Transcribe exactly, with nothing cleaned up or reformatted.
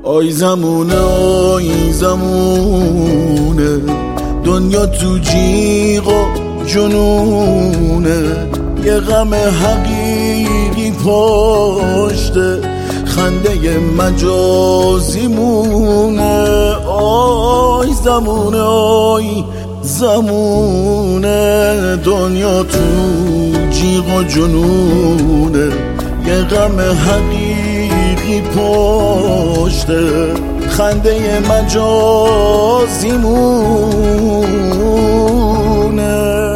آی زمونه آی زمونه دنیا تو جیغ و جنونه، یه غم حقیقی پشته خنده مجازی مونه. آی زمونه آی زمونه دنیا تو جیغ و جنونه، یه غم حقیقی پشته خنده مجازی مونه.